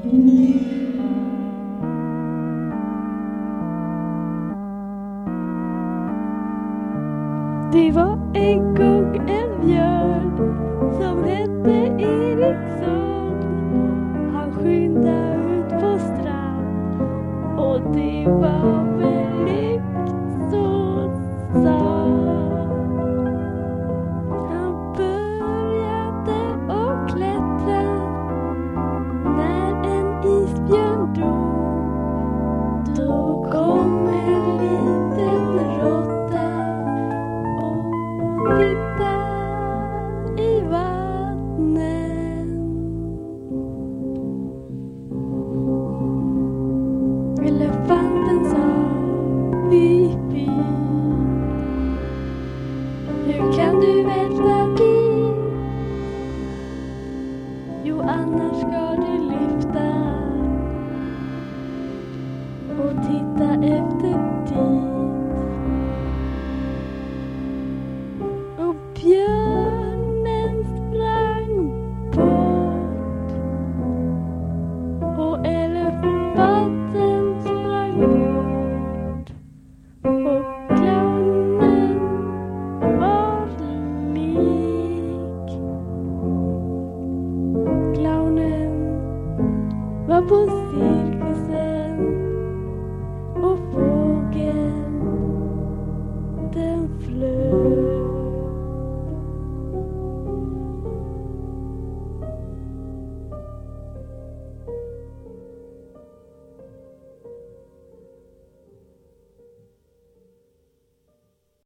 Det var en gång en björn som hette Eriksson. Han skyndade ut på strand och det var väldigt så sant. Han började att klättra när en isbjörn dog. Då kom en liten råtta och titta i vattnet. Elefanten